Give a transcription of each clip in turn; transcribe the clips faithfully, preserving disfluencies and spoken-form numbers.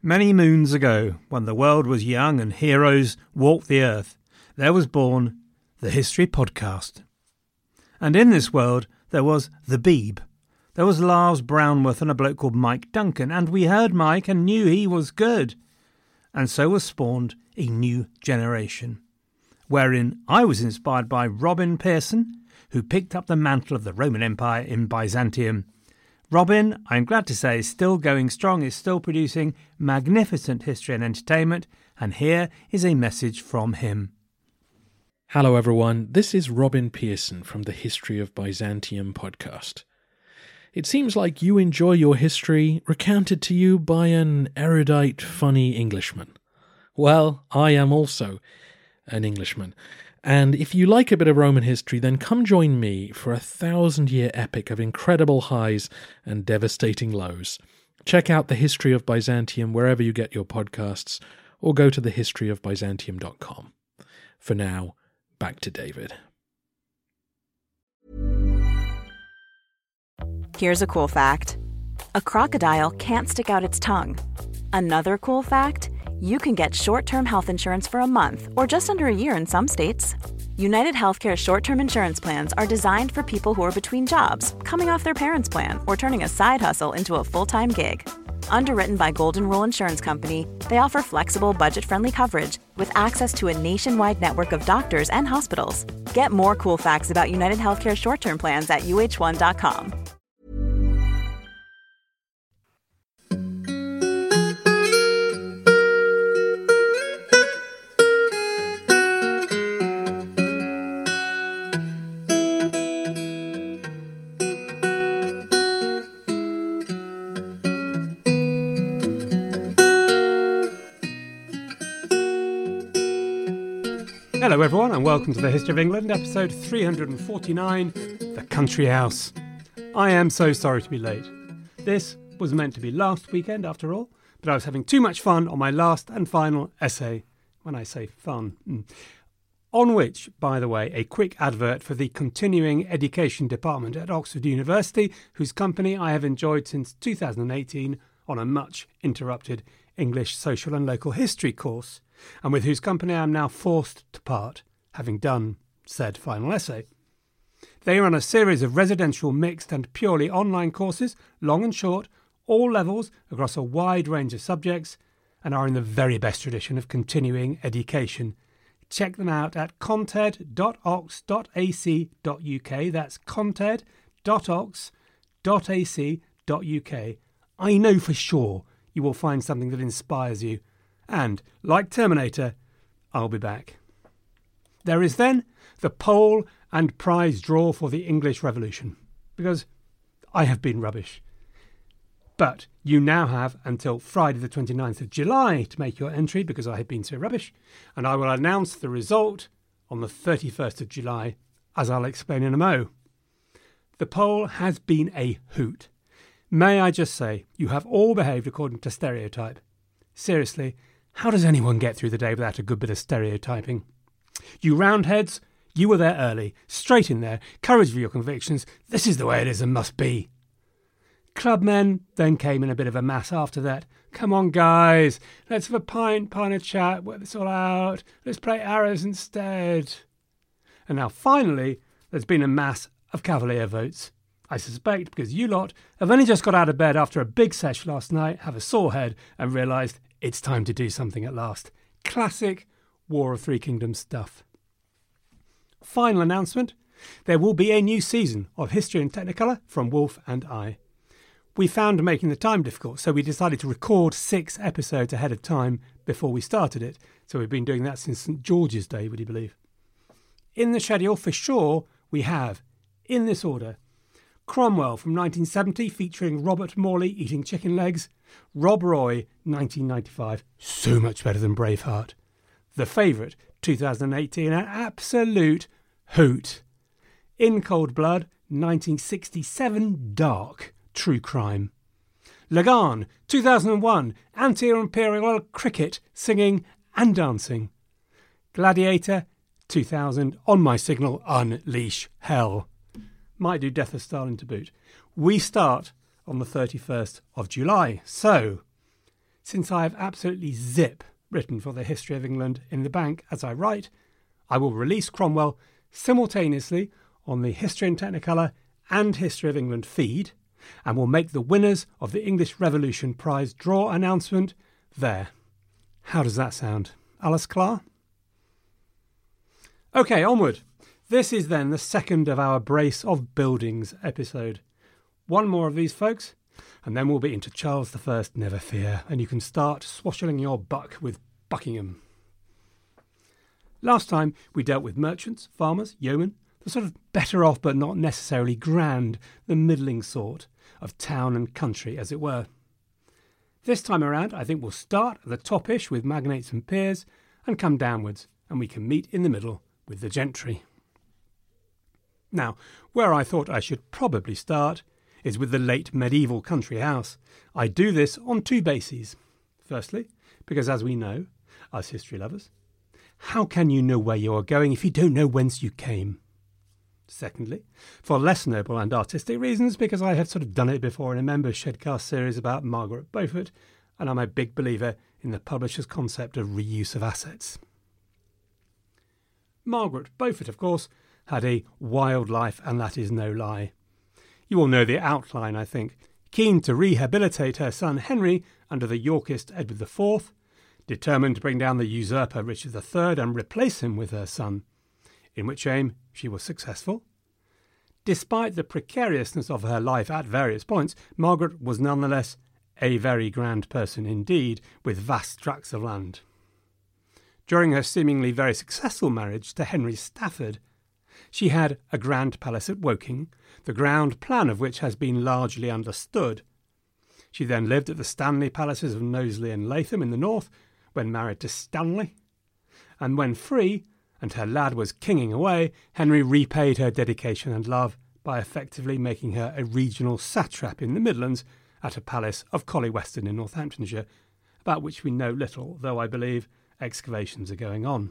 Many moons ago, when the world was young and heroes walked the earth, there was born the History Podcast. And in this world, there was the Beeb. There was Lars Brownworth and a bloke called Mike Duncan, and we heard Mike and knew he was good. And so was spawned a new generation, wherein I was inspired by Robin Pearson, who picked up the mantle of the Roman Empire in Byzantium. Robin, I'm glad to say, is still going strong, is still producing magnificent history and entertainment, and here is a message from him. Hello everyone, this is Robin Pearson from the History of Byzantium podcast. It seems like you enjoy your history recounted to you by an erudite, funny Englishman. Well, I am also an Englishman. And if you like a bit of Roman history, then come join me for a thousand-year epic of incredible highs and devastating lows. Check out The History of Byzantium wherever you get your podcasts, or go to the history of byzantium dot com. For now, back to David. Here's a cool fact. A crocodile can't stick out its tongue. Another cool fact, you can get short-term health insurance for a month or just under a year in some states. United Healthcare short-term insurance plans are designed for people who are between jobs, coming off their parents' plan, or turning a side hustle into a full-time gig. Underwritten by Golden Rule Insurance Company, they offer flexible, budget-friendly coverage with access to a nationwide network of doctors and hospitals. Get more cool facts about United Healthcare short-term plans at U H one dot com. Hello everyone and welcome to the History of England, episode three hundred forty-nine, The Country House. I am so sorry to be late. This was meant to be last weekend after all, but I was having too much fun on my last and final essay. When I say fun. Mm. On which, by the way, a quick advert for the Continuing Education Department at Oxford University, whose company I have enjoyed since two thousand eighteen on a much interrupted English social and local history course, and with whose company I am now forced to part, having done said final essay. They run a series of residential, mixed and purely online courses, long and short, all levels, across a wide range of subjects, and are in the very best tradition of continuing education. Check them out at conted dot ox dot a c dot u k. That's conted dot ox dot a c dot u k. I know for sure you will find something that inspires you. And, like Terminator, I'll be back. There is then the poll and prize draw for the English Revolution, because I have been rubbish. But you now have until Friday the twenty-ninth of July to make your entry, because I have been so rubbish, and I will announce the result on the thirty-first of July, as I'll explain in a mo. The poll has been a hoot. May I just say, you have all behaved according to stereotype. Seriously, how does anyone get through the day without a good bit of stereotyping? You roundheads, you were there early, straight in there, courage for your convictions, this is the way it is and must be. Clubmen then came in a bit of a mass after that. Come on, guys, let's have a pint, pint of chat, work this all out, let's play arrows instead. And now finally, there's been a mass of Cavalier votes. I suspect because you lot have only just got out of bed after a big sesh last night, have a sore head and realised it's time to do something at last. Classic War of Three Kingdoms stuff. Final announcement. There will be a new season of History in Technicolor from Wolf and I. We found making the time difficult, so we decided to record six episodes ahead of time before we started it. So we've been doing that since St George's Day, would you believe? In the schedule, for sure, we have, in this order, Cromwell from nineteen seventy featuring Robert Morley eating chicken legs. Rob Roy, nineteen ninety-five, so much better than Braveheart. The Favourite, two thousand eighteen, an absolute hoot. In Cold Blood, nineteen sixty-seven, dark, true crime. Lagan, two thousand one, anti-imperial cricket, singing and dancing. Gladiator, two thousand, on my signal, unleash hell. Might do Death of Stalin to boot. We start on the thirty-first of July. So, Since I have absolutely zip written for the History of England in the bank as I write, I will release Cromwell simultaneously on the History and Technicolor and History of England feed, and will make the winners of the English Revolution Prize draw announcement there. How does that sound? Alice Clark? OK, onward. This is then the second of our Brace of Buildings episode. One more of these, folks, and then we'll be into Charles the First, never fear, and you can start swashing your buck with Buckingham. Last time we dealt with merchants, farmers, yeomen, the sort of better off but not necessarily grand, the middling sort of town and country, as it were. This time around, I think we'll start at the top-ish with magnates and peers and come downwards, and we can meet in the middle with the gentry. Now, where I thought I should probably start is with the late medieval country house. I do this on two bases. Firstly, because as we know, us history lovers, how can you know where you are going if you don't know whence you came? Secondly, for less noble and artistic reasons, because I have sort of done it before in a Members Shedcast series about Margaret Beaufort, and I'm a big believer in the publisher's concept of reuse of assets. Margaret Beaufort, of course, had a wild life, and that is no lie. You all know the outline, I think. Keen to rehabilitate her son Henry under the Yorkist Edward the Fourth, determined to bring down the usurper Richard the Third and replace him with her son, in which aim she was successful. Despite the precariousness of her life at various points, Margaret was nonetheless a very grand person indeed, with vast tracts of land. During her seemingly very successful marriage to Henry Stafford, she had a grand palace at Woking, the ground plan of which has been largely understood. She then lived at the Stanley Palaces of Knowsley and Latham in the north, when married to Stanley, and when free, and her lad was kinging away, Henry repaid her dedication and love by effectively making her a regional satrap in the Midlands at a palace of Colley Weston in Northamptonshire, about which we know little, though I believe excavations are going on.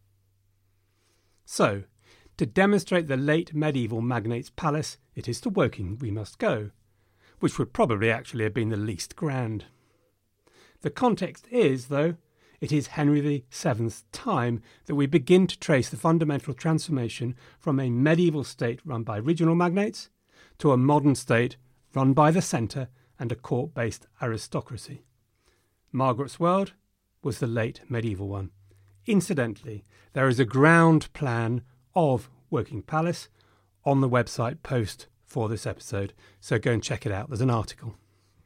So, to demonstrate the late medieval magnate's palace, it is to Woking we must go, which would probably actually have been the least grand. The context is, though, it is Henry the Seventh's time that we begin to trace the fundamental transformation from a medieval state run by regional magnates to a modern state run by the centre and a court-based aristocracy. Margaret's world was the late medieval one. Incidentally, there is a ground plan of Woking Palace on the website post for this episode, so go and check it out. There's an article.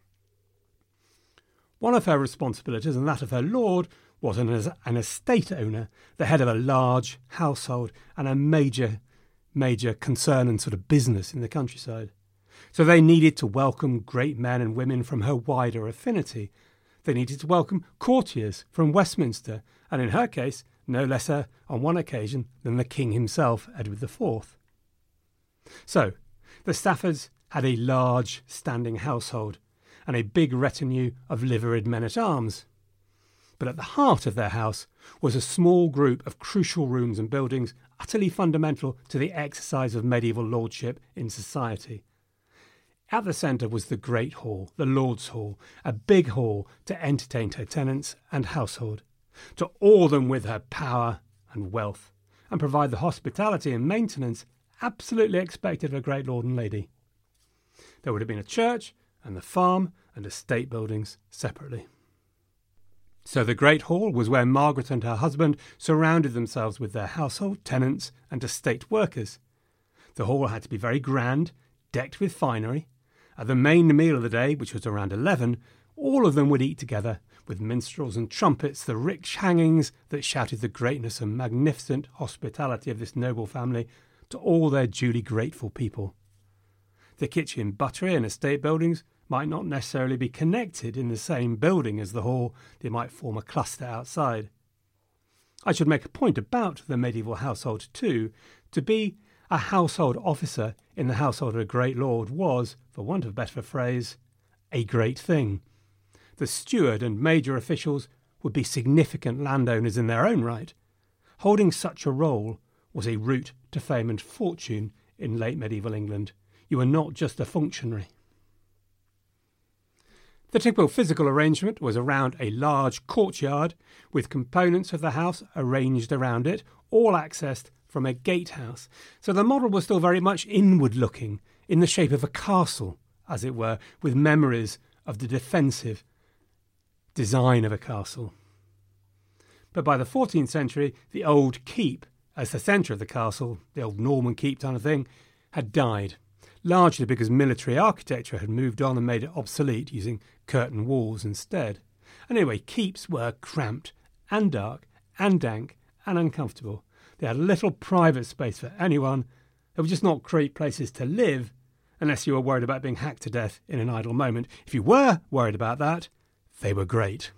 One of her responsibilities, and that of her lord, was an, an estate owner, the head of a large household and a major, major concern and sort of business in the countryside. So they needed to welcome great men and women from her wider affinity. They needed to welcome courtiers from Westminster, and in her case, no lesser on one occasion than the king himself, Edward the Fourth. So, the Staffords had a large standing household and a big retinue of liveried men-at-arms. But at the heart of their house was a small group of crucial rooms and buildings utterly fundamental to the exercise of medieval lordship in society. At the centre was the Great Hall, the Lord's Hall, a big hall to entertain her tenants and household, to awe them with her power and wealth, and provide the hospitality and maintenance absolutely expected of a great lord and lady. There would have been a church and the farm and estate buildings separately. So the Great Hall was where Margaret and her husband surrounded themselves with their household, tenants and estate workers. The hall had to be very grand, decked with finery. At the main meal of the day, which was around eleven, all of them would eat together, with minstrels and trumpets, the rich hangings that shouted the greatness and magnificent hospitality of this noble family to all their duly grateful people. The kitchen, buttery and estate buildings might not necessarily be connected in the same building as the hall. They might form a cluster outside. I should make a point about the medieval household too. To be a household officer in the household of a great lord was, for want of a better phrase, a great thing. The steward and major officials would be significant landowners in their own right. Holding such a role was a route to fame and fortune in late medieval England. You were not just a functionary. The typical physical arrangement was around a large courtyard with components of the house arranged around it, all accessed from a gatehouse. So the model was still very much inward-looking, in the shape of a castle, as it were, with memories of the defensive design of a castle. But by the fourteenth century, the old keep, as the centre of the castle, the old Norman keep kind of thing, had died, largely because military architecture had moved on and made it obsolete, using curtain walls instead. And anyway, keeps were cramped and dark and dank and uncomfortable. They had little private space for anyone. They were just not great places to live, unless you were worried about being hacked to death in an idle moment. If you were worried about that, they were great.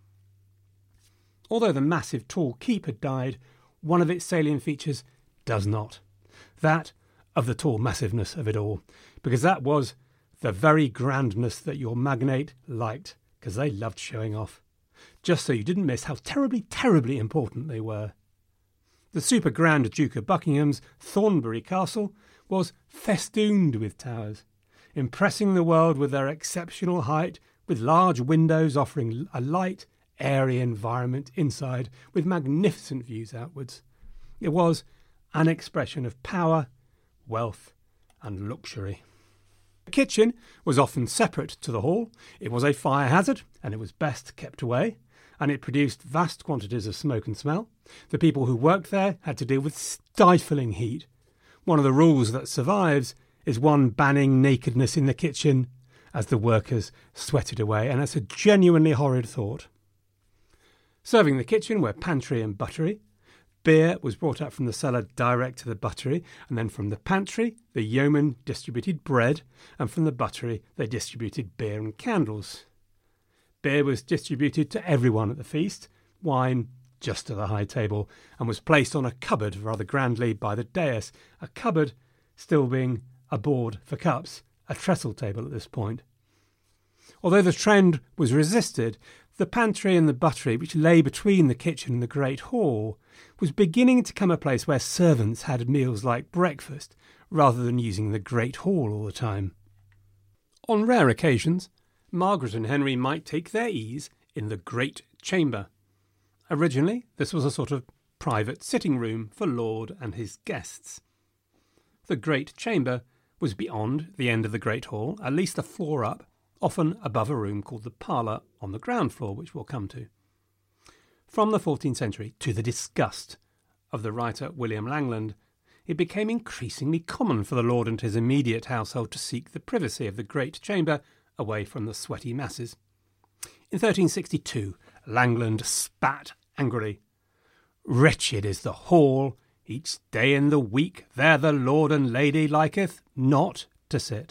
Although the massive tall keep had died, one of its salient features does not. That of the tall massiveness of it all, because that was the very grandness that your magnate liked, because they loved showing off, just so you didn't miss how terribly, terribly important they were. The super grand Duke of Buckingham's Thornbury Castle was festooned with towers, impressing the world with their exceptional height, with large windows offering a light, airy environment inside, with magnificent views outwards. It was an expression of power, wealth and luxury. The kitchen was often separate to the hall. It was a fire hazard, and it was best kept away, and it produced vast quantities of smoke and smell. The people who worked there had to deal with stifling heat. One of the rules that survives is one banning nakedness in the kitchen as the workers sweated away, and that's a genuinely horrid thought. Serving the kitchen were pantry and buttery. Beer was brought up from the cellar direct to the buttery, and then from the pantry the yeomen distributed bread, and from the buttery they distributed beer and candles. Beer was distributed to everyone at the feast, wine just to the high table, and was placed on a cupboard rather grandly by the dais, a cupboard still being a board for cups, a trestle table at this point. Although the trend was resisted, the pantry and the buttery, which lay between the kitchen and the great hall, was beginning to become a place where servants had meals like breakfast, rather than using the great hall all the time. On rare occasions, Margaret and Henry might take their ease in the great chamber. Originally, this was a sort of private sitting room for Lord and his guests. The great chamber was beyond the end of the great hall, at least a floor up, often above a room called the parlour on the ground floor, which we'll come to. From the fourteenth century, to the disgust of the writer William Langland, it became increasingly common for the lord and his immediate household to seek the privacy of the great chamber away from the sweaty masses. In thirteen sixty-two, Langland spat angrily. "Wretched is the hall, each day in the week there the lord and lady liketh not to sit.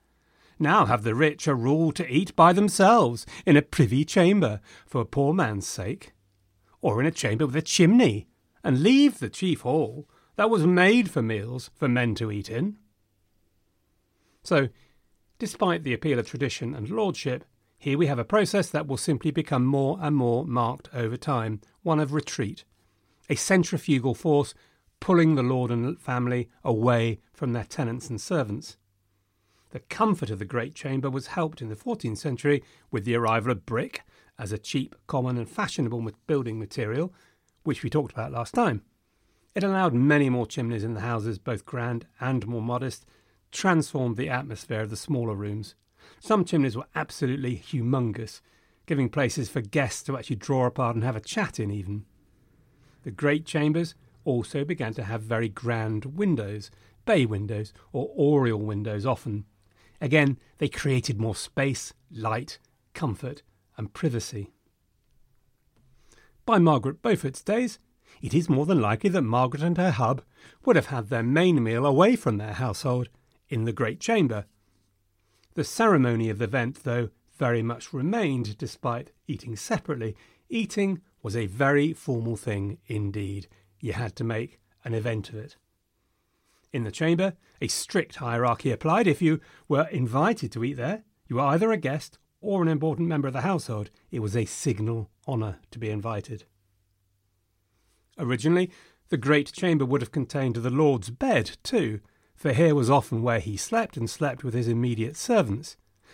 Now have the rich a rule to eat by themselves in a privy chamber for a poor man's sake, or in a chamber with a chimney, and leave the chief hall that was made for meals for men to eat in." So, despite the appeal of tradition and lordship, here we have a process that will simply become more and more marked over time, one of retreat, a centrifugal force pulling the lord and family away from their tenants and servants. The comfort of the great chamber was helped in the fourteenth century with the arrival of brick as a cheap, common and fashionable building material, which we talked about last time. It allowed many more chimneys in the houses, both grand and more modest, transformed the atmosphere of the smaller rooms. Some chimneys were absolutely humongous, giving places for guests to actually draw apart and have a chat in even. The great chambers also began to have very grand windows, bay windows or oriel windows often. Again, they created more space, light, comfort and privacy. By Margaret Beaufort's days, it is more than likely that Margaret and her hub would have had their main meal away from their household in the great chamber. The ceremony of the event, though, very much remained despite eating separately. Eating was a very formal thing indeed. You had to make an event of it. In the chamber, a strict hierarchy applied. If you were invited to eat there, you were either a guest or an important member of the household. It was a signal honour to be invited. Originally, the great chamber would have contained the lord's bed too, for here was often where he slept and slept with his immediate servants.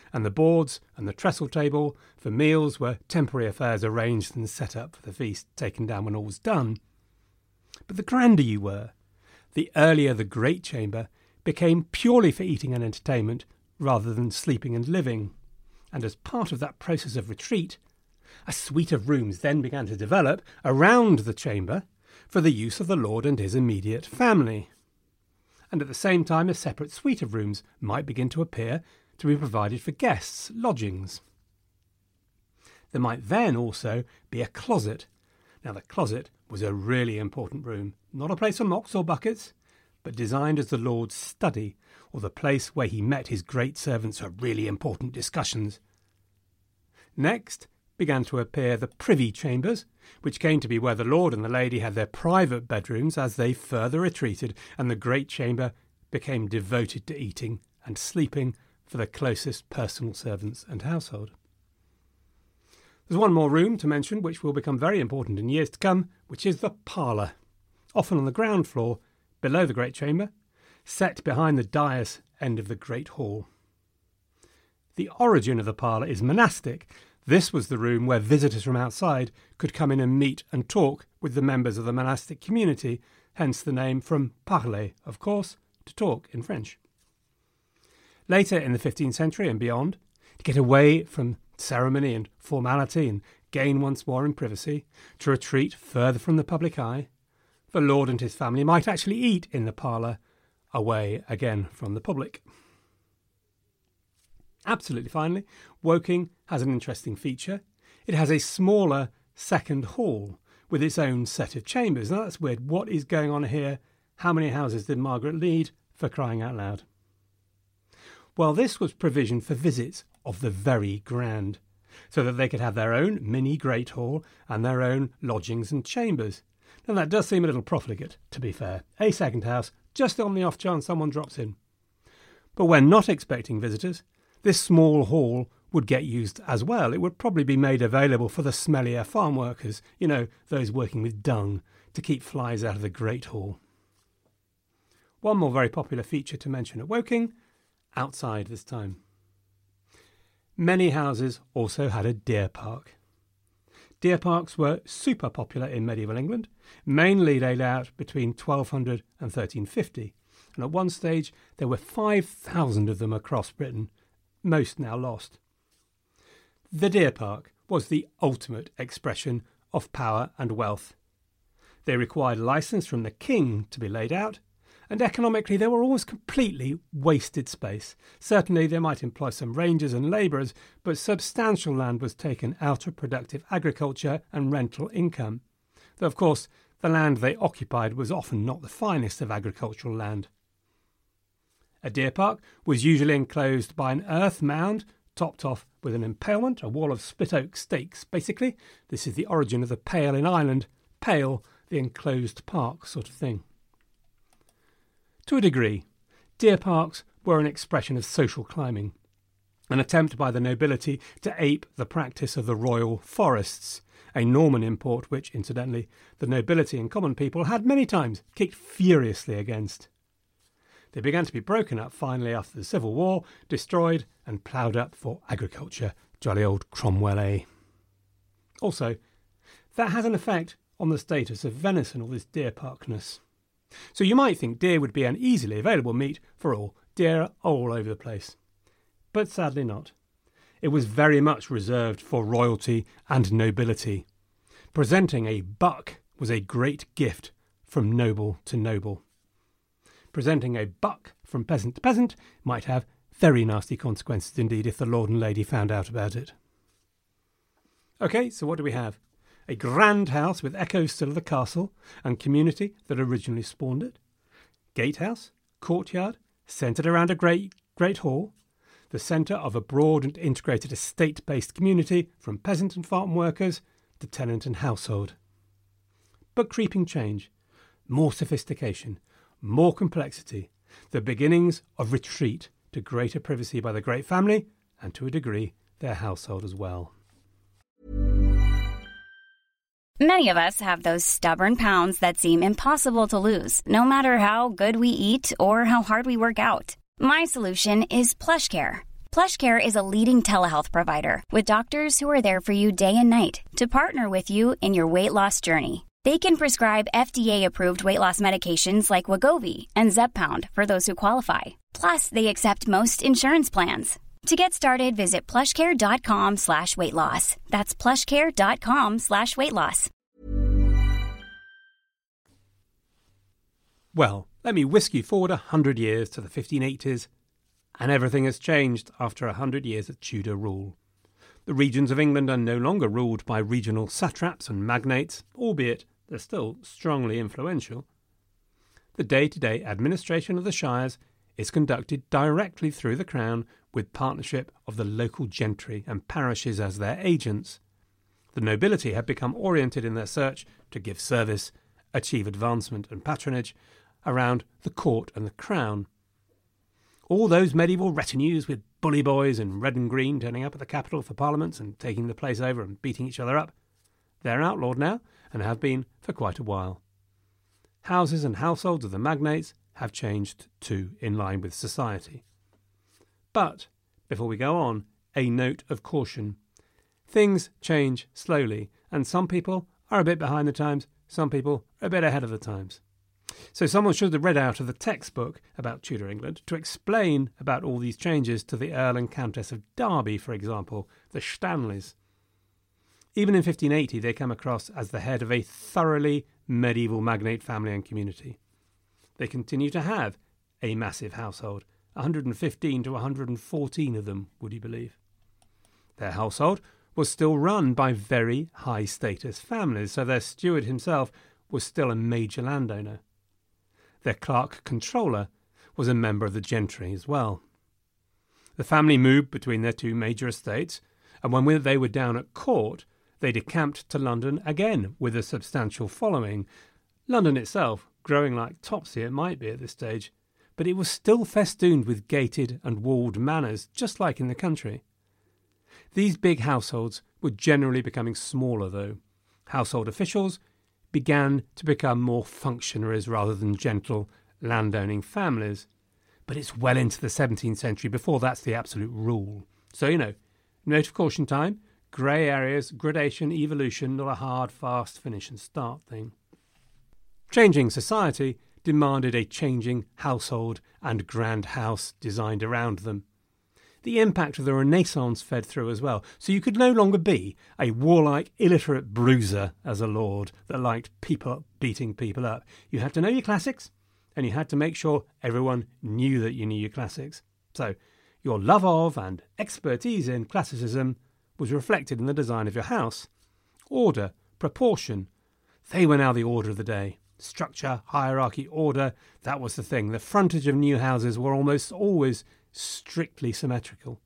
and the boards and the trestle table for meals were temporary affairs arranged and set up for the feast taken down when all was done. But the grander you were, the earlier the great chamber became purely for eating and entertainment rather than sleeping and living. And as part of that process of retreat, a suite of rooms then began to develop around the chamber for the use of the lord and his immediate family. And at the same time, a separate suite of rooms might begin to appear to be provided for guests' lodgings. There might then also be a closet. Now, the closet was a really important room, not a place for mops or buckets, but designed as the lord's study, or the place where he met his great servants for really important discussions. Next began to appear the privy chambers, which came to be where the lord and the lady had their private bedrooms as they further retreated, and the great chamber became devoted to eating and sleeping for the closest personal servants and household. There's one more room to mention which will become very important in years to come, which is the parlour, often on the ground floor below the great chamber, set behind the dais end of the great hall. The origin of the parlour is monastic. This was the room where visitors from outside could come in and meet and talk with the members of the monastic community, hence the name from parler, of course, to talk in French. Later in the fifteenth century and beyond, to get away from ceremony and formality and gain once more in privacy, to retreat further from the public eye, the lord and his family might actually eat in the parlour, away again from the public. Absolutely finally, Woking has an interesting feature. It has a smaller second hall with its own set of chambers. Now that's weird. What is going on here? How many houses did Margaret lead, for crying out loud? Well, this was provision for visits of the very grand, so that they could have their own mini great hall and their own lodgings and chambers. Now that does seem a little profligate, to be fair. A second house, just on the off chance someone drops in. But when not expecting visitors, this small hall would get used as well. It would probably be made available for the smellier farm workers, you know, those working with dung, to keep flies out of the great hall. One more very popular feature to mention at Woking, outside this time. Many houses also had a deer park. Deer parks were super popular in medieval England, mainly laid out between twelve hundred and thirteen fifty, and at one stage there were five thousand of them across Britain, most now lost. The deer park was the ultimate expression of power and wealth. They required licence from the king to be laid out, and economically they were always completely wasted space. Certainly they might employ some rangers and labourers, but substantial land was taken out of productive agriculture and rental income. Though of course the land they occupied was often not the finest of agricultural land. A deer park was usually enclosed by an earth mound, topped off with an impalement, a wall of split oak stakes basically. This is the origin of the pale in Ireland, pale, the enclosed park sort of thing. To a degree, deer parks were an expression of social climbing, an attempt by the nobility to ape the practice of the royal forests, a Norman import which, incidentally, the nobility and common people had many times kicked furiously against. They began to be broken up finally after the Civil War, destroyed and ploughed up for agriculture. Jolly old Cromwell, eh? Also, that has an effect on the status of venison, all this deer parkness. So you might think deer would be an easily available meat for all. Deer are all over the place. But sadly not. It was very much reserved for royalty and nobility. Presenting a buck was a great gift from noble to noble. Presenting a buck from peasant to peasant might have very nasty consequences indeed if the lord and lady found out about it. OK, so what do we have? A grand house with echoes still of the castle and community that originally spawned it. Gatehouse, courtyard, centred around a great, great hall, the centre of a broad and integrated estate-based community from peasant and farm workers to tenant and household. But creeping change, more sophistication, more complexity, the beginnings of retreat to greater privacy by the great family and, to a degree, their household as well. Many of us have those stubborn pounds that seem impossible to lose, no matter how good we eat or how hard we work out. My solution is PlushCare. PlushCare is a leading telehealth provider with doctors who are there for you day and night to partner with you in your weight loss journey. They can prescribe F D A-approved weight loss medications like Wegovy and Zepbound for those who qualify. Plus, they accept most insurance plans. To get started, visit plushcare.com slash weight loss. That's plushcare.com slash weight loss. Well, let me whisk you forward a hundred years to the fifteen eighties, and everything has changed after a hundred years of Tudor rule. The regions of England are no longer ruled by regional satraps and magnates, albeit they're still strongly influential. The day-to-day administration of the shires is conducted directly through the Crown with partnership of the local gentry and parishes as their agents. The nobility have become oriented in their search to give service, achieve advancement and patronage around the court and the crown. All those medieval retinues with bully boys in red and green turning up at the capital for parliaments and taking the place over and beating each other up, they're outlawed now and have been for quite a while. Houses and households of the magnates have changed too, in line with society. But, before we go on, a note of caution. Things change slowly, and some people are a bit behind the times, some people are a bit ahead of the times. So someone should have read out of the textbook about Tudor England to explain about all these changes to the Earl and Countess of Derby, for example, the Stanleys. Even in fifteen eighty, they come across as the head of a thoroughly medieval magnate family and community. They continue to have a massive household, one hundred fifteen to one hundred fourteen of them, would you believe? Their household was still run by very high-status families, so their steward himself was still a major landowner. Their clerk controller was a member of the gentry as well. The family moved between their two major estates, and when they were down at court, they decamped to London again with a substantial following. London itself, growing like Topsy it might be at this stage, but it was still festooned with gated and walled manors, just like in the country. These big households were generally becoming smaller, though. Household officials began to become more functionaries rather than gentle landowning families. But it's well into the seventeenth century before that's the absolute rule. So, you know, note of caution time, grey areas, gradation, evolution, not a hard, fast finish and start thing. Changing society demanded a changing household and grand house designed around them. The impact of the Renaissance fed through as well, so you could no longer be a warlike, illiterate bruiser as a lord that liked people beating people up. You had to know your classics, and you had to make sure everyone knew that you knew your classics. So your love of and expertise in classicism was reflected in the design of your house. Order, proportion, they were now the order of the day. Structure, hierarchy, order, that was the thing. The frontage of new houses were almost always strictly symmetrical.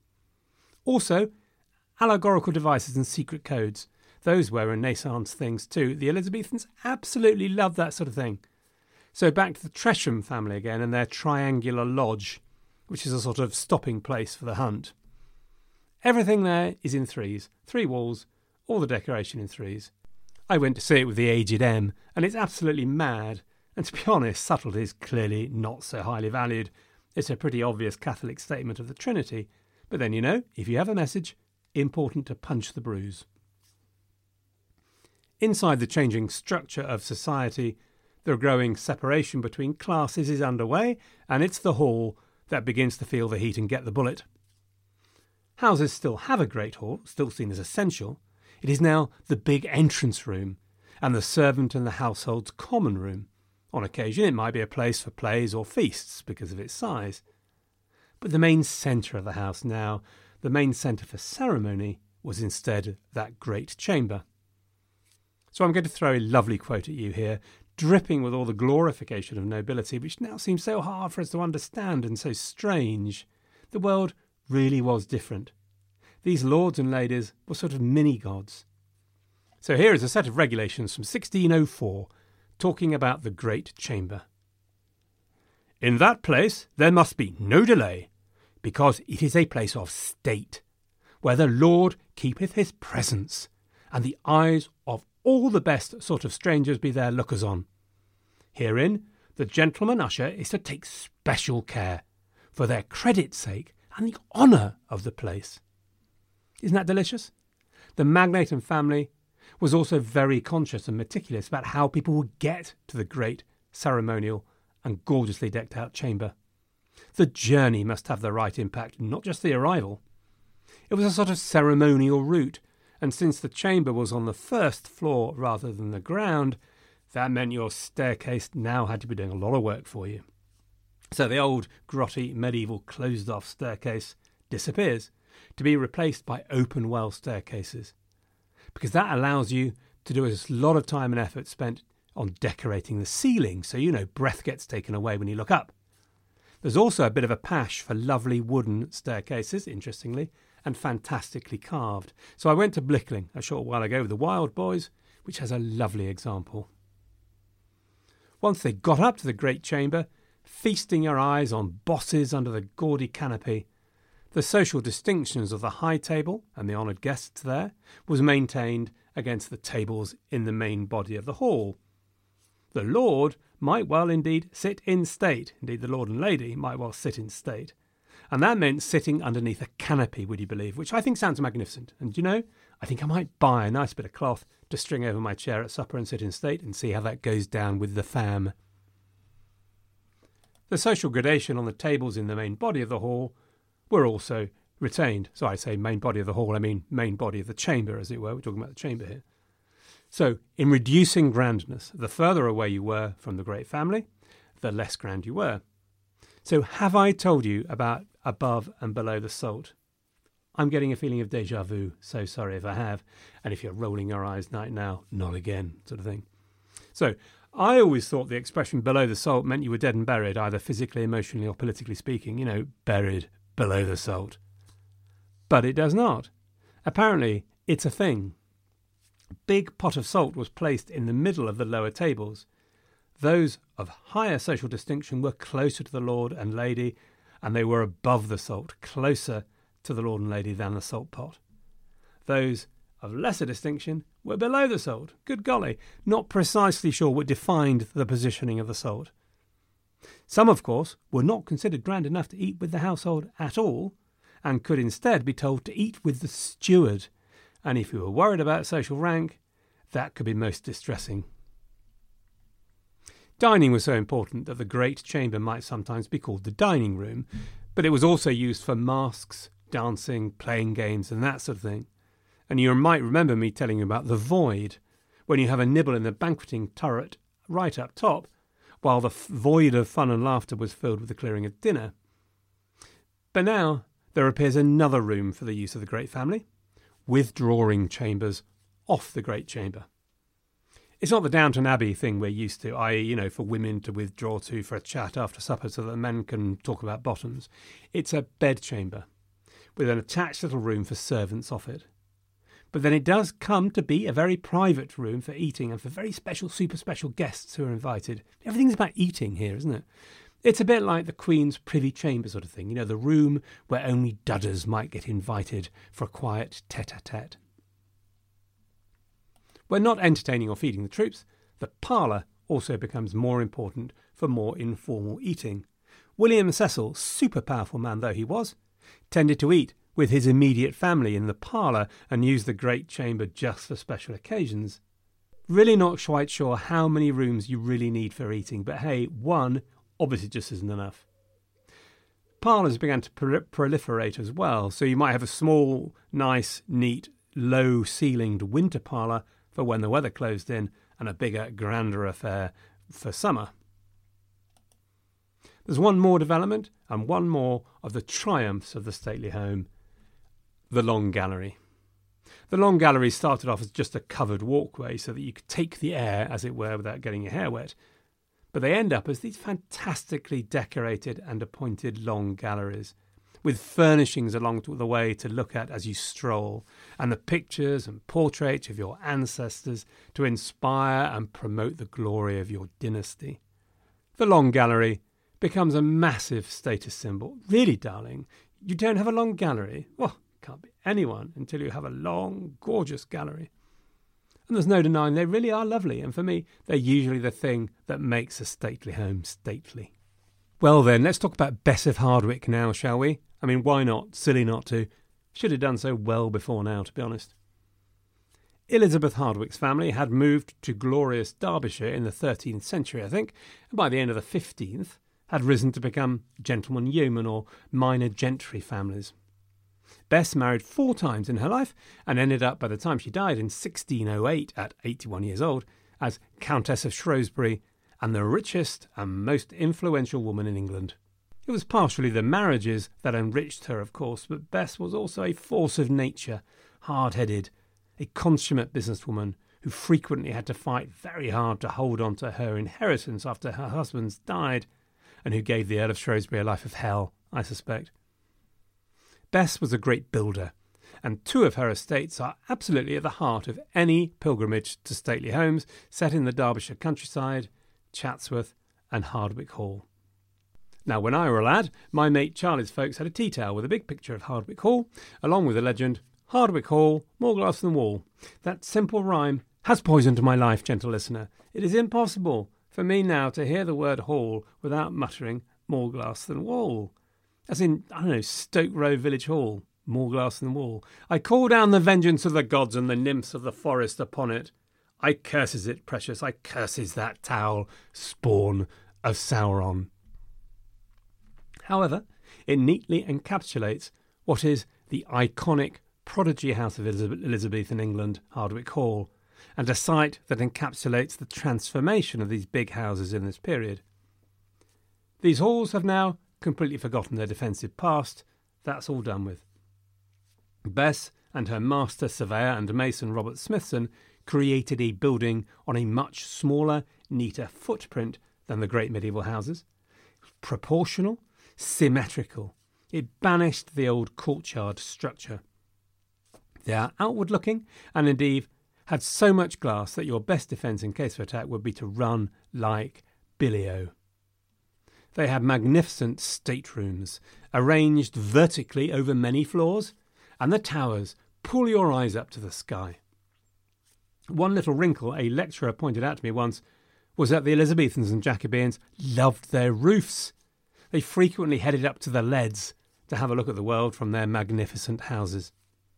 Also, allegorical devices and secret codes. Those were Renaissance things too. The Elizabethans absolutely loved that sort of thing. So back to the Tresham family again and their triangular lodge, which is a sort of stopping place for the hunt. Everything there is in threes. Three walls, all the decoration in threes. I went to see it with the aged M, and it's absolutely mad. And to be honest, subtlety is clearly not so highly valued. It's a pretty obvious Catholic statement of the Trinity. But then, you know, if you have a message, important to punch the bruise. Inside the changing structure of society, the growing separation between classes is underway, and it's the hall that begins to feel the heat and get the bullet. Houses still have a great hall, still seen as essential. It is now the big entrance room and the servant and the household's common room. On occasion it might be a place for plays or feasts because of its size. But the main centre of the house now, the main centre for ceremony, was instead that great chamber. So I'm going to throw a lovely quote at you here, dripping with all the glorification of nobility, which now seems so hard for us to understand and so strange. The world really was different. These lords and ladies were sort of mini-gods. So here is a set of regulations from sixteen oh four, talking about the great chamber. In that place there must be no delay, because it is a place of state, where the Lord keepeth his presence, and the eyes of all the best sort of strangers be there lookers on. Herein the gentleman usher is to take special care, for their credit's sake and the honour of the place. Isn't that delicious? The magnate and family was also very conscious and meticulous about how people would get to the great ceremonial and gorgeously decked out chamber. The journey must have the right impact, not just the arrival. It was a sort of ceremonial route, and since the chamber was on the first floor rather than the ground, that meant your staircase now had to be doing a lot of work for you. So the old grotty medieval closed-off staircase disappears, to be replaced by open well staircases, because that allows you to do a lot of time and effort spent on decorating the ceiling, so you know breath gets taken away when you look up. There's also a bit of a pash for lovely wooden staircases, interestingly, and fantastically carved. So I went to Blickling a short while ago with the Wild Boys, which has a lovely example. Once they got up to the great chamber, feasting your eyes on bosses under the gaudy canopy, the social distinctions of the high table and the honoured guests there was maintained against the tables in the main body of the hall. The lord might well indeed sit in state, indeed the lord and lady might well sit in state, and that meant sitting underneath a canopy, would you believe, which I think sounds magnificent. And you know, I think I might buy a nice bit of cloth to string over my chair at supper and sit in state and see how that goes down with the fam. The social gradation on the tables in the main body of the hall were also retained. So I say main body of the hall, I mean main body of the chamber, as it were. We're talking about the chamber here. So in reducing grandness, the further away you were from the great family, the less grand you were. So have I told you about above and below the salt? I'm getting a feeling of déjà vu, so sorry if I have. And if you're rolling your eyes right now, not again, sort of thing. So I always thought the expression below the salt meant you were dead and buried, either physically, emotionally, or politically speaking, you know, buried below the salt. But it does not. Apparently, it's a thing. A big pot of salt was placed in the middle of the lower tables. Those of higher social distinction were closer to the lord and lady, and they were above the salt, closer to the lord and lady than the salt pot. Those of lesser distinction were below the salt. Good golly, not precisely sure what defined the positioning of the salt. Some, of course, were not considered grand enough to eat with the household at all, and could instead be told to eat with the steward. And if you were worried about social rank, that could be most distressing. Dining was so important that the great chamber might sometimes be called the dining room, but it was also used for masques, dancing, playing games, and that sort of thing. And you might remember me telling you about the void, when you have a nibble in the banqueting turret right up top, while the f- void of fun and laughter was filled with the clearing of dinner. But now there appears another room for the use of the great family, withdrawing chambers off the great chamber. It's not the Downton Abbey thing we're used to, that is, you know, for women to withdraw to for a chat after supper so that the men can talk about bottoms. It's a bedchamber with an attached little room for servants off it. But then it does come to be a very private room for eating and for very special, super special guests who are invited. Everything's about eating here, isn't it? It's a bit like the Queen's privy chamber sort of thing, you know, the room where only dudders might get invited for a quiet tete-a-tete. When not entertaining or feeding the troops, the parlour also becomes more important for more informal eating. William Cecil, super powerful man though he was, tended to eat with his immediate family in the parlour and used the great chamber just for special occasions. Really not quite sure how many rooms you really need for eating, but hey, one obviously just isn't enough. Parlours began to pro- proliferate as well, so you might have a small, nice, neat, low-ceilinged winter parlour for when the weather closed in, and a bigger, grander affair for summer. There's one more development, and one more of the triumphs of the stately home, the Long Gallery. The Long Gallery started off as just a covered walkway so that you could take the air, as it were, without getting your hair wet. But they end up as these fantastically decorated and appointed long galleries, with furnishings along the way to look at as you stroll, and the pictures and portraits of your ancestors to inspire and promote the glory of your dynasty. The Long Gallery becomes a massive status symbol. Really, darling, you don't have a long gallery? Well, can't be anyone until you have a long, gorgeous gallery. And there's no denying they really are lovely, and for me, they're usually the thing that makes a stately home stately. Well then, let's talk about Bess of Hardwick now, shall we? I mean, why not? Silly not to. Should have done so well before now, to be honest. Elizabeth Hardwicke's family had moved to glorious Derbyshire in the thirteenth century, I think, and by the end of the fifteenth had risen to become gentleman yeoman or minor gentry families. Bess married four times in her life and ended up, by the time she died in sixteen oh eight at eighty-one years old, as Countess of Shrewsbury and the richest and most influential woman in England. It was partially the marriages that enriched her, of course, but Bess was also a force of nature, hard-headed, a consummate businesswoman who frequently had to fight very hard to hold on to her inheritance after her husband's died, and who gave the Earl of Shrewsbury a life of hell, I suspect. Bess was a great builder, and two of her estates are absolutely at the heart of any pilgrimage to stately homes set in the Derbyshire countryside, Chatsworth and Hardwicke Hall. Now, when I were a lad, my mate Charlie's folks had a tea towel with a big picture of Hardwicke Hall, along with the legend, Hardwicke Hall, more glass than wall. That simple rhyme has poisoned my life, gentle listener. It is impossible for me now to hear the word hall without muttering more glass than wall. As in, I don't know, Stoke Row Village Hall, more glass than wall. I call down the vengeance of the gods and the nymphs of the forest upon it. I curses it, precious, I curses that towel, spawn of Sauron. However, it neatly encapsulates what is the iconic prodigy house of Elizabethan England, Hardwicke Hall, and a site that encapsulates the transformation of these big houses in this period. These halls have now completely forgotten their defensive past. That's all done with. Bess and her master surveyor and mason Robert Smithson created a building on a much smaller, neater footprint than the great medieval houses. Proportional, symmetrical. It banished the old courtyard structure. They are outward-looking and indeed had so much glass that your best defence in case of attack would be to run like Billy-O. They had magnificent staterooms, arranged vertically over many floors, and the towers pull your eyes up to the sky. One little wrinkle a lecturer pointed out to me once was that the Elizabethans and Jacobeans loved their roofs. They frequently headed up to the leads to have a look at the world from their magnificent houses.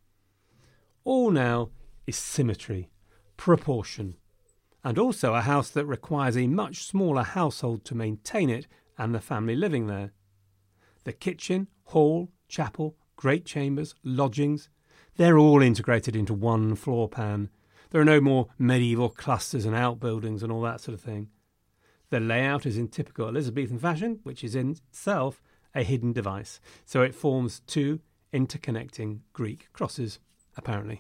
All now is symmetry, proportion, and also a house that requires a much smaller household to maintain it and the family living there. The kitchen, hall, chapel, great chambers, lodgings, they're all integrated into one floor pan. There are no more medieval clusters and outbuildings and all that sort of thing. The layout is in typical Elizabethan fashion, which is in itself a hidden device, so it forms two interconnecting Greek crosses, apparently.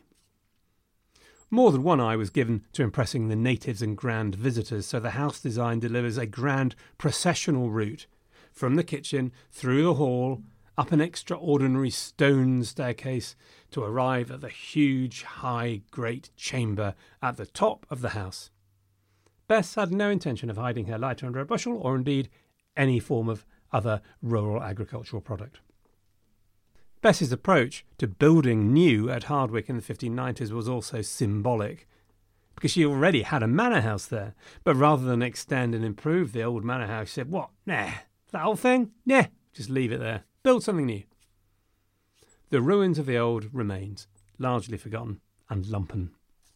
More than one eye was given to impressing the natives and grand visitors, so the house design delivers a grand processional route from the kitchen, through the hall, up an extraordinary stone staircase to arrive at the huge, high, great chamber at the top of the house. Bess had no intention of hiding her lighter under a bushel, or indeed any form of other rural agricultural product. Bess's approach to building new at Hardwicke in the fifteen nineties was also symbolic, because she already had a manor house there, but rather than extend and improve the old manor house, she said, what, nah, that whole thing? Nah, just leave it there, build something new. The ruins of the old remains, largely forgotten and lumpen.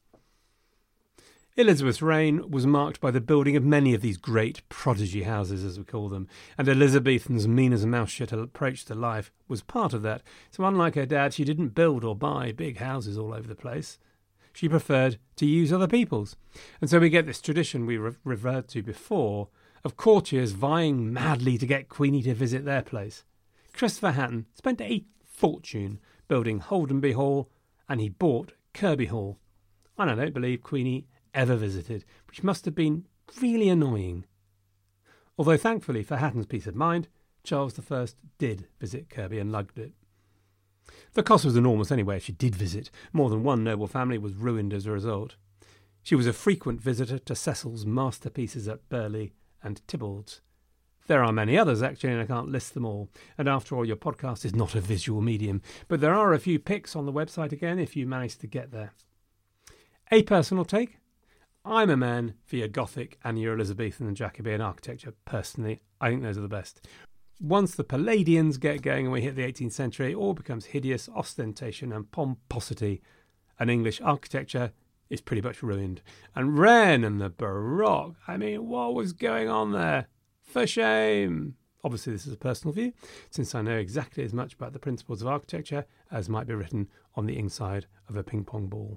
Elizabeth's reign was marked by the building of many of these great prodigy houses, as we call them, and Elizabethan's mean-as-a-mouse-shit approach to life was part of that. So unlike her dad, she didn't build or buy big houses all over the place. She preferred to use other people's. And so we get this tradition we re- referred to before of courtiers vying madly to get Queenie to visit their place. Christopher Hatton spent a fortune building Holdenby Hall, and he bought Kirby Hall. And I don't believe Queenie ever visited, which must have been really annoying. Although thankfully for Hatton's peace of mind, Charles the First did visit Kirby and lugged it. The cost was enormous anyway if she did visit. More than one noble family was ruined as a result. She was a frequent visitor to Cecil's masterpieces at Burley and Tybald's. There are many others actually, and I can't list them all. And after all, your podcast is not a visual medium, but there are a few pics on the website again if you manage to get there. A personal take. I'm a man for your Gothic and your Elizabethan and Jacobean architecture, personally. I think those are the best. Once the Palladians get going and we hit the eighteenth century, it all becomes hideous ostentation and pomposity, and English architecture is pretty much ruined. And Rennes and the Baroque, I mean, what was going on there? For shame! Obviously, this is a personal view, since I know exactly as much about the principles of architecture as might be written on the inside of a ping-pong ball.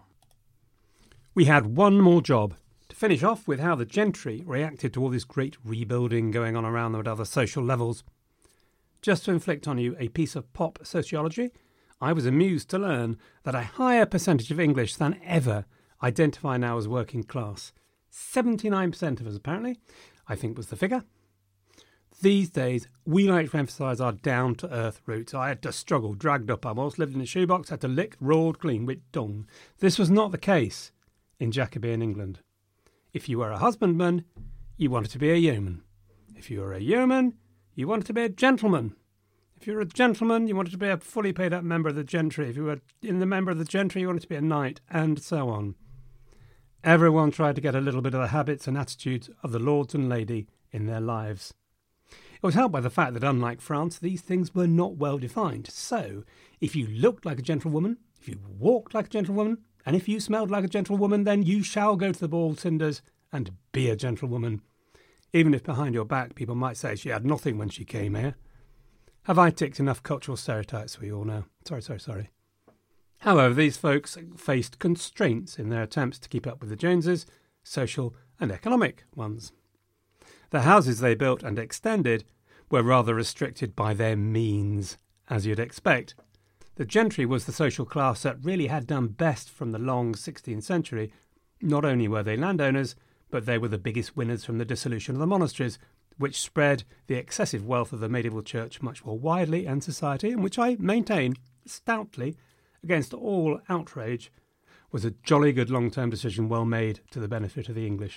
We had one more job, to finish off with how the gentry reacted to all this great rebuilding going on around them at other social levels. Just to inflict on you a piece of pop sociology, I was amused to learn that a higher percentage of English than ever identify now as working class. seventy-nine percent of us, apparently, I think was the figure. These days, we like to emphasise our down-to-earth roots. I had to struggle, dragged up. I once lived in a shoebox, had to lick, rolled clean with dung. This was not the case in Jacobean England. If you were a husbandman, you wanted to be a yeoman. If you were a yeoman, you wanted to be a gentleman. If you were a gentleman, you wanted to be a fully paid-up member of the gentry. If you were in the member of the gentry, you wanted to be a knight, and so on. Everyone tried to get a little bit of the habits and attitudes of the lords and lady in their lives. It was helped by the fact that, unlike France, these things were not well defined. So, if you looked like a gentlewoman, if you walked like a gentlewoman, and if you smelled like a gentlewoman, then you shall go to the ball cinders and be a gentlewoman. Even if behind your back people might say she had nothing when she came here. Have I ticked enough cultural stereotypes for you all now? Sorry, sorry, sorry. However, these folks faced constraints in their attempts to keep up with the Joneses, social and economic ones. The houses they built and extended were rather restricted by their means, as you'd expect. The gentry was the social class that really had done best from the long sixteenth century. Not only were they landowners, but they were the biggest winners from the dissolution of the monasteries, which spread the excessive wealth of the medieval church much more widely in society, and which I maintain stoutly, against all outrage, was a jolly good long-term decision well made to the benefit of the English.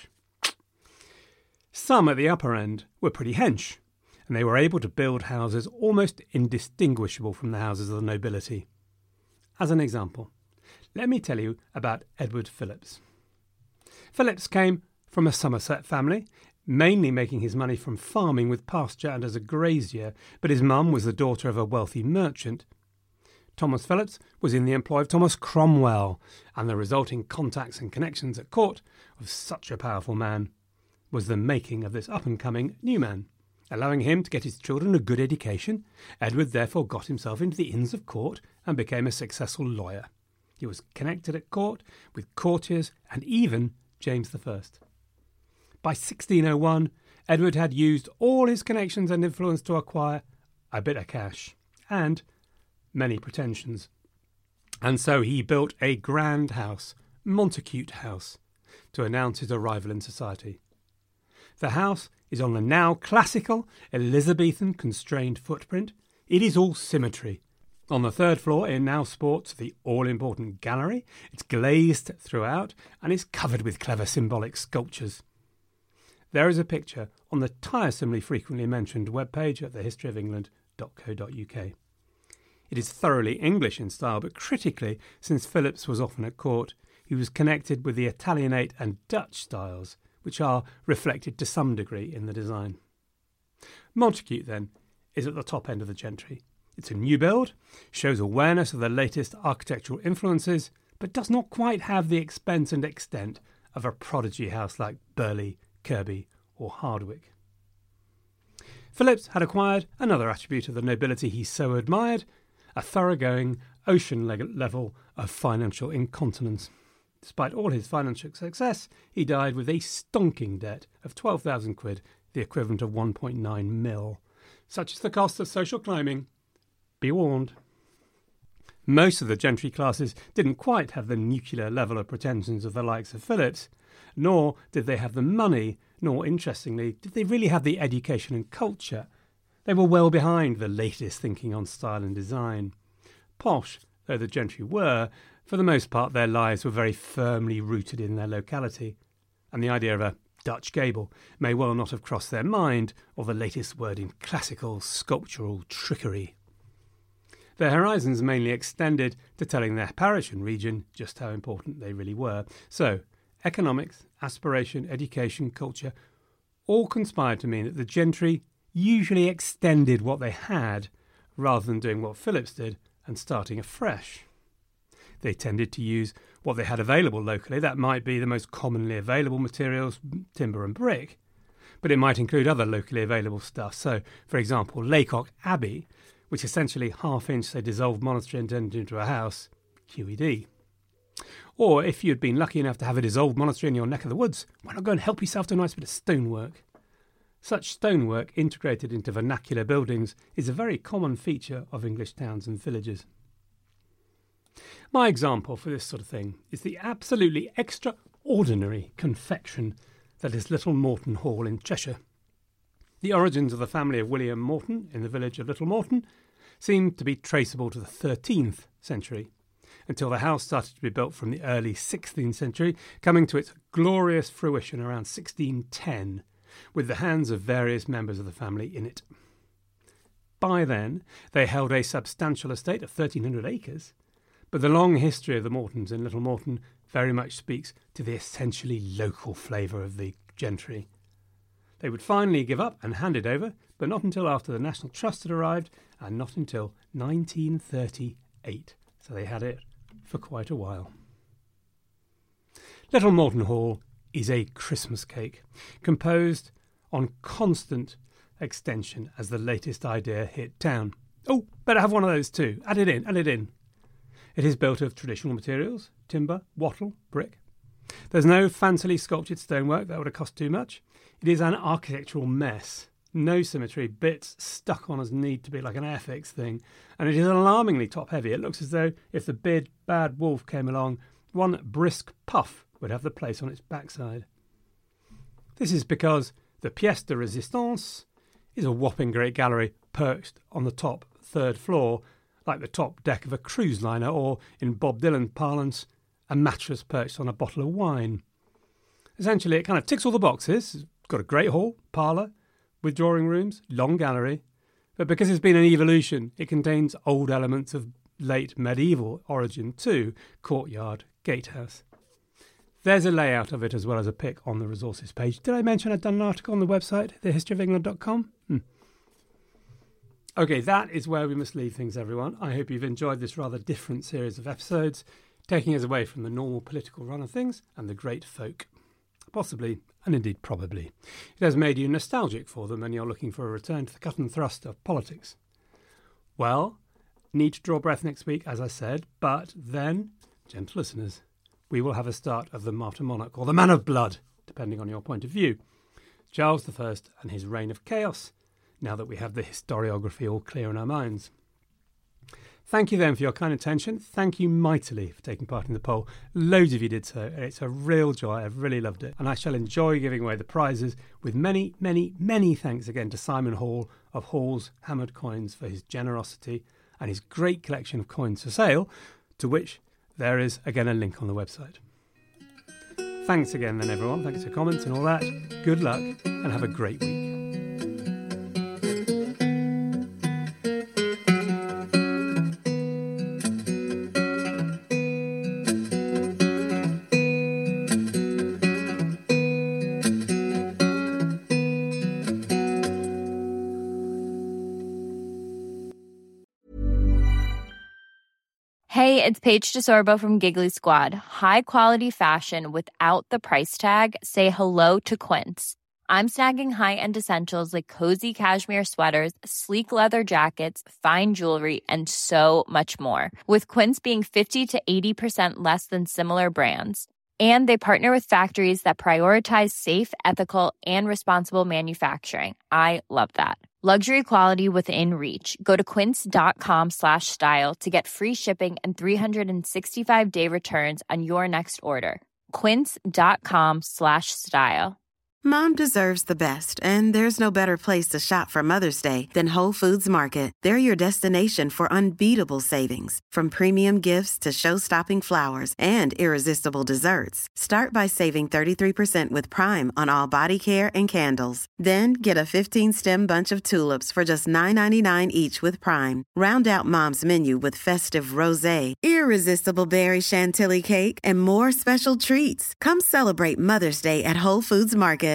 Some at the upper end were pretty hench, and they were able to build houses almost indistinguishable from the houses of the nobility. As an example, let me tell you about Edward Phillips. Phillips came from a Somerset family, mainly making his money from farming with pasture and as a grazier, but his mum was the daughter of a wealthy merchant. Thomas Phillips was in the employ of Thomas Cromwell, and the resulting contacts and connections at court of such a powerful man was the making of this up-and-coming new man. Allowing him to get his children a good education, Edward therefore got himself into the Inns of Court and became a successful lawyer. He was connected at court with courtiers and even James the First. By sixteen oh one, Edward had used all his connections and influence to acquire a bit of cash and many pretensions. And so he built a grand house, Montacute House, to announce his arrival in society. The house is on the now classical Elizabethan constrained footprint. It is all symmetry. On the third floor, it now sports the all-important gallery. It's glazed throughout and is covered with clever symbolic sculptures. There is a picture on the tiresomely frequently mentioned webpage at the history of england dot co dot uk. It is thoroughly English in style, but critically, since Phillips was often at court, he was connected with the Italianate and Dutch styles, which are reflected to some degree in the design. Montacute, then, is at the top end of the gentry. It's a new build, shows awareness of the latest architectural influences, but does not quite have the expense and extent of a prodigy house like Burley, Kirby or Hardwick. Phillips had acquired another attribute of the nobility he so admired, a thoroughgoing ocean level of financial incontinence. Despite all his financial success, he died with a stonking debt of twelve thousand quid, the equivalent of one point nine mil. Such is the cost of social climbing. Be warned. Most of the gentry classes didn't quite have the nuclear level of pretensions of the likes of Phillips, nor did they have the money, nor, interestingly, did they really have the education and culture. They were well behind the latest thinking on style and design. Posh though the gentry were, for the most part their lives were very firmly rooted in their locality, and the idea of a Dutch gable may well not have crossed their mind, or the latest word in classical sculptural trickery. Their horizons mainly extended to telling their parish and region just how important they really were. So, economics, aspiration, education, culture, all conspired to mean that the gentry usually extended what they had rather than doing what Phillips did and starting afresh. They tended to use what they had available locally. That might be the most commonly available materials, timber and brick, but it might include other locally available stuff. So, for example, Laycock Abbey, which essentially half-inch a dissolved monastery and turned into a house, Q E D. Or if you'd been lucky enough to have a dissolved monastery in your neck of the woods, why not go and help yourself to a nice bit of stonework? Such stonework integrated into vernacular buildings is a very common feature of English towns and villages. My example for this sort of thing is the absolutely extraordinary confection that is Little Morton Hall in Cheshire. The origins of the family of William Morton in the village of Little Morton seem to be traceable to the thirteenth century, until the house started to be built from the early sixteenth century, coming to its glorious fruition around sixteen ten, with the hands of various members of the family in it. By then, they held a substantial estate of thirteen hundred acres, but the long history of the Mortons in Little Morton very much speaks to the essentially local flavour of the gentry. They would finally give up and hand it over, but not until after the National Trust had arrived, and not until nineteen thirty-eight. So they had it for quite a while. Little Morton Hall is a Christmas cake, composed on constant extension as the latest idea hit town. Oh, better have one of those too. Add it in, add it in. It is built of traditional materials, timber, wattle, brick. There's no fancily sculptured stonework, that would have cost too much. It is an architectural mess. No symmetry, bits stuck on as need to be like an Airfix thing. And it is alarmingly top-heavy. It looks as though if the big bad wolf came along, one brisk puff would have the place on its backside. This is because the pièce de résistance is a whopping great gallery perched on the top third floor, like the top deck of a cruise liner, or, in Bob Dylan parlance, a mattress perched on a bottle of wine. Essentially, it kind of ticks all the boxes. It's got a great hall, parlour, with drawing rooms, long gallery, but because it's been an evolution, it contains old elements of late medieval origin too, courtyard, gatehouse. There's a layout of it as well as a pic on the resources page. Did I mention I'd done an article on the website, the history of england dot com? Hmm. OK, that is where we must leave things, everyone. I hope you've enjoyed this rather different series of episodes, taking us away from the normal political run of things and the great folk. Possibly, and indeed probably, it has made you nostalgic for them and you're looking for a return to the cut and thrust of politics. Well, need to draw breath next week, as I said, but then, gentle listeners, we will have a start of the Martyr Monarch, or the Man of Blood, depending on your point of view. Charles the First and his reign of chaos, now that we have the historiography all clear in our minds. Thank you then for your kind attention. Thank you mightily for taking part in the poll. Loads of you did so, and it's a real joy. I've really loved it. And I shall enjoy giving away the prizes, with many, many, many thanks again to Simon Hall of Hall's Hammered Coins for his generosity and his great collection of coins for sale, to which there is again a link on the website. Thanks again then, everyone. Thanks for comments and all that. Good luck and have a great week. Hey, it's Paige DeSorbo from Giggly Squad. High quality fashion without the price tag. Say hello to Quince. I'm snagging high-end essentials like cozy cashmere sweaters, sleek leather jackets, fine jewelry, and so much more. With Quince being fifty to eighty percent less than similar brands. And they partner with factories that prioritize safe, ethical, and responsible manufacturing. I love that. Luxury quality within reach. Go to quince.com slash style to get free shipping and three sixty-five day returns on your next order. Quince.com slash style. Mom deserves the best, and there's no better place to shop for Mother's Day than Whole Foods Market. They're your destination for unbeatable savings, from premium gifts to show-stopping flowers and irresistible desserts. Start by saving thirty-three percent with Prime on all body care and candles. Then get a fifteen-stem bunch of tulips for just nine ninety-nine each with Prime. Round out Mom's menu with festive rosé, irresistible berry chantilly cake, and more special treats. Come celebrate Mother's Day at Whole Foods Market